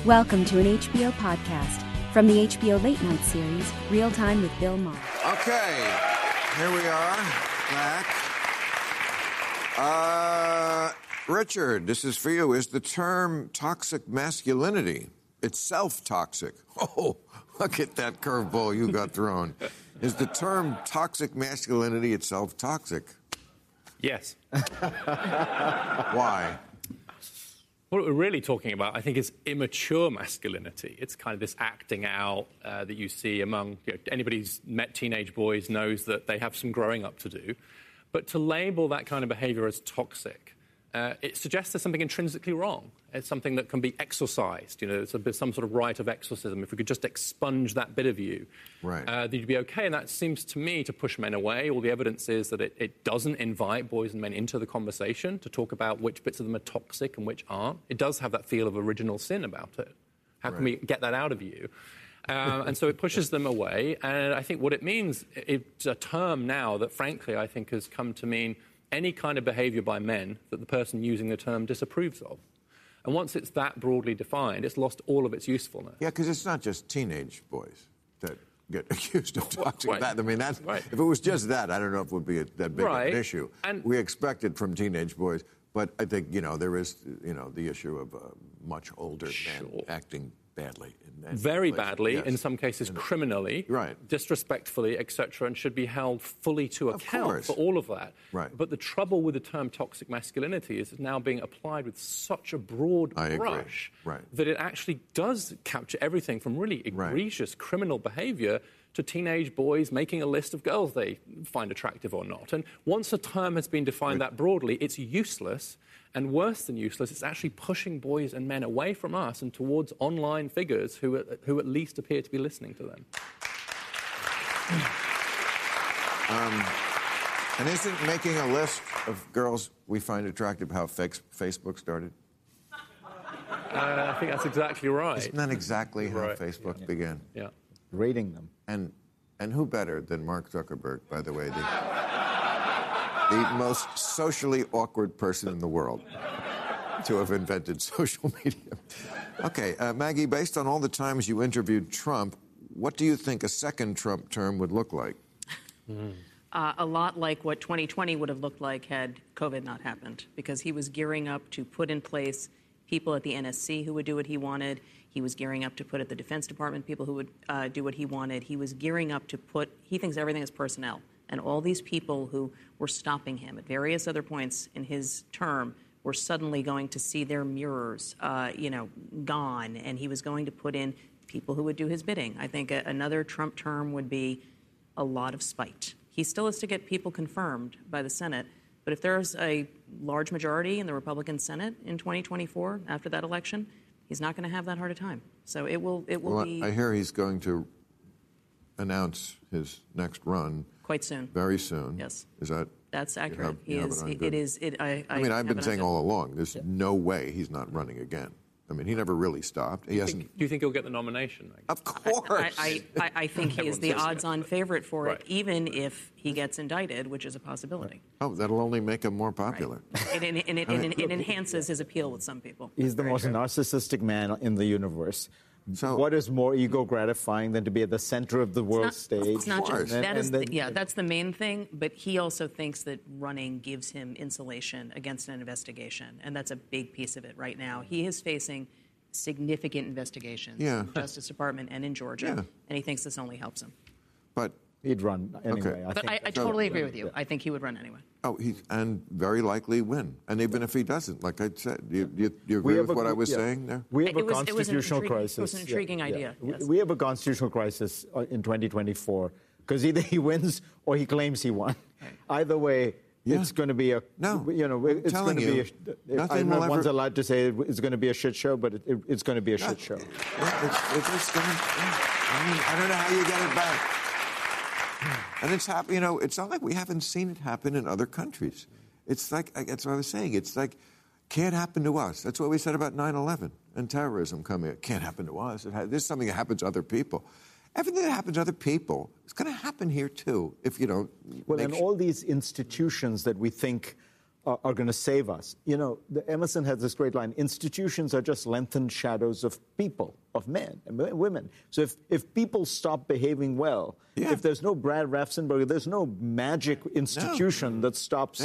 Welcome to an HBO podcast from the HBO Late Night series, Real Time with Bill Maher. Okay, here we are, back. Richard, this is for you. Is the term toxic masculinity itself toxic? Oh, look at that curveball you got thrown. Is the term toxic masculinity itself toxic? Yes. Why? What we're really talking about, I think, is immature masculinity. It's kind of this acting out that you see among anybody who's met teenage boys knows that they have some growing up to do. But to label that kind of behavior as toxic, it suggests there's something intrinsically wrong. It's something that can be exorcised. You know, it's some sort of rite of exorcism. If we could just expunge that bit of you, right, then you'd be okay. And that seems to me to push men away. All the evidence is that it doesn't invite boys and men into the conversation to talk about which bits of them are toxic and which aren't. It does have that feel of original sin about it. How can we get that out of you? And so it pushes them away. And I think what it means, it's a term now that, frankly, I think has come to mean any kind of behavior by men that the person using the term disapproves of. And once it's that broadly defined, it's lost all of its usefulness. Yeah, because it's not just teenage boys that get accused of toxic. Right. I mean, that's, if it was just that, I don't know if it would be that big of an issue. And we expect it from teenage boys, but I think, there is, the issue of much older men acting badly. Very badly, in some cases criminally, disrespectfully, etc., and should be held fully to account for all of that. Right. But the trouble with the term toxic masculinity is it's now being applied with such a broad brush that it actually does capture everything from really egregious criminal behavior to teenage boys making a list of girls they find attractive or not. And once a term has been defined that broadly, it's useless. And worse than useless, it's actually pushing boys and men away from us and towards online figures who at least appear to be listening to them. And isn't making a list of girls we find attractive how Facebook started? I think that's exactly right. Isn't that exactly how Facebook began? Yeah. Rating them. And who better than Mark Zuckerberg, by the way, the most socially awkward person in the world to have invented social media. Okay, Maggie, based on all the times you interviewed Trump, what do you think a second Trump term would look like? A lot like what 2020 would have looked like had COVID not happened, because he was gearing up to put in place people at the NSC who would do what he wanted. He was gearing up to put at the Defense Department people who would do what he wanted. He was gearing up to he thinks everything is personnel. And all these people who were stopping him at various other points in his term were suddenly going to see their mirrors, gone. And he was going to put in people who would do his bidding. I think another Trump term would be a lot of spite. He still has to get people confirmed by the Senate. But if there's a large majority in the Republican Senate in 2024 after that election, he's not going to have that hard a time. So it will be... I hear he's going to announce his next run quite soon. Very soon. Yes. Is that... That's accurate. I mean, I've been saying all along, there's no way he's not running again. I mean, he never really stopped. He hasn't... Do you think he'll get the nomination? Of course. I think he is the odds-on favorite for it, even if he gets indicted, which is a possibility. Oh, that'll only make him more popular. Right. It enhances his appeal with some people. He's the most narcissistic man in the universe. So, what is more ego-gratifying than to be at the center of the world stage? It's not just, that's the main thing, but he also thinks that running gives him insulation against an investigation, and that's a big piece of it right now. He is facing significant investigations in the Justice Department and in Georgia, and he thinks this only helps him. But he'd run anyway. Okay. I totally agree with you. I think he would run anyway. Oh, and very likely win. And even if he doesn't, like I said, do you agree with what I was saying there? We have a constitutional crisis. It was an intriguing idea. Yes. We have a constitutional crisis in 2024 because either he wins or he claims he won. Right. Either way, it's going to be a... No, it's going to be a... I don't know if one's allowed to say it's going to be a shit show, but it's going to be a shit show. I don't know how you get it back. And it's happening, it's not like we haven't seen it happen in other countries. It's like, that's what I was saying, it's like, can't happen to us. That's what we said about 9/11 and terrorism coming. It can't happen to us. This is something that happens to other people. Everything that happens to other people is going to happen here, too, if you don't... Well, and all these institutions that we think are going to save us. You know, Emerson has this great line, institutions are just lengthened shadows of people, of men and women. So if people stop behaving well, if there's no Brad Raffensperger, there's no magic institution that stops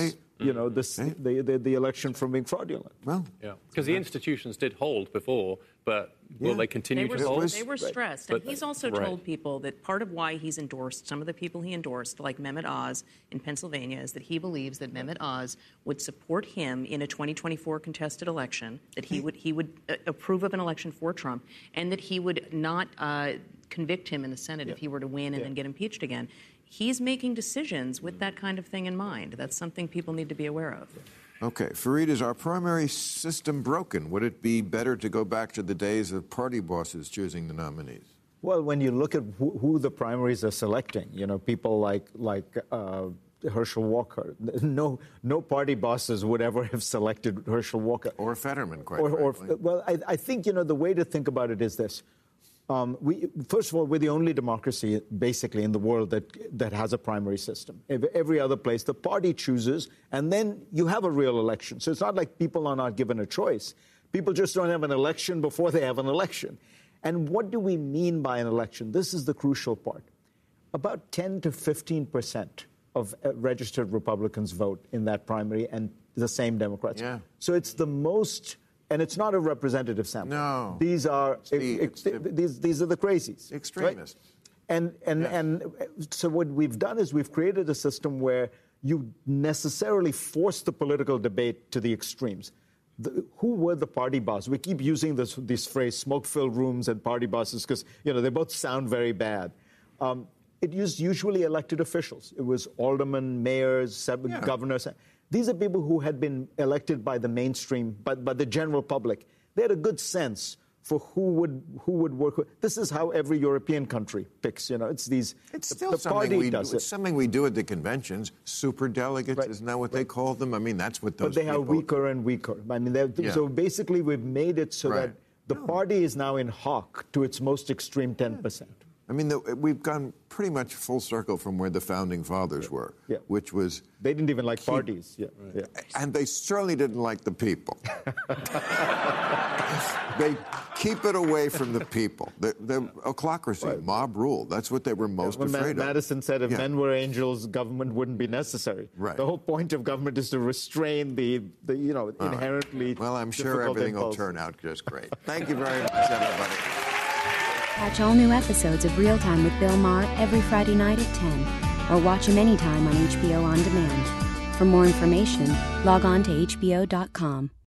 the election from being fraudulent. Well, because the institutions did hold before, but will they continue to hold? They were stressed. And he's also told people that part of why he's endorsed some of the people he endorsed, like Mehmet Oz in Pennsylvania, is that he believes that Mehmet Oz would support him in a 2024 contested election, that he would approve of an election for Trump, and that he would not convict him in the Senate if he were to win and then get impeached again. He's making decisions with that kind of thing in mind. That's something people need to be aware of. Okay. Fareed, is our primary system broken? Would it be better to go back to the days of party bosses choosing the nominees? Well, when you look at who the primaries are selecting, you know, people like Herschel Walker, no party bosses would ever have selected Herschel Walker. Or Fetterman, quite frankly. Well, I think, you know, the way to think about it is this. First of all, we're the only democracy, basically, in the world that has a primary system. Every other place, the party chooses, and then you have a real election. So it's not like people are not given a choice. People just don't have an election before they have an election. And what do we mean by an election? This is the crucial part. About 10 to 15% of registered Republicans vote in that primary, and the same Democrats. Yeah. So it's the most... And it's not a representative sample. No. These are these are the crazies. Extremists. Right? And so what we've done is we've created a system where you necessarily force the political debate to the extremes. Who were the party bosses? We keep using this phrase, smoke-filled rooms and party bosses, because, you know, they both sound very bad. It used usually elected officials. It was aldermen, mayors, governors. These are people who had been elected by the mainstream, by the general public. They had a good sense for who would work. This is how every European country picks. You know, it's these. It's still something we do at the conventions. Superdelegates, isn't that what they call them? I mean, that's what those. But they are weaker and weaker. I mean, so basically, we've made it so that the party is now in hock to its most extreme 10%. I mean, we've gone pretty much full circle from where the Founding Fathers were, which was... They didn't even like parties. And they certainly didn't like the people. They keep it away from the people. The ochlocracy, mob rule, that's what they were most afraid of. Madison said if men were angels, government wouldn't be necessary. Right. The whole point of government is to restrain the inherently... Well, I'm sure everything will turn out just great. Thank you very much, everybody. Catch all new episodes of Real Time with Bill Maher every Friday night at 10, or watch him anytime on HBO On Demand. For more information, log on to HBO.com.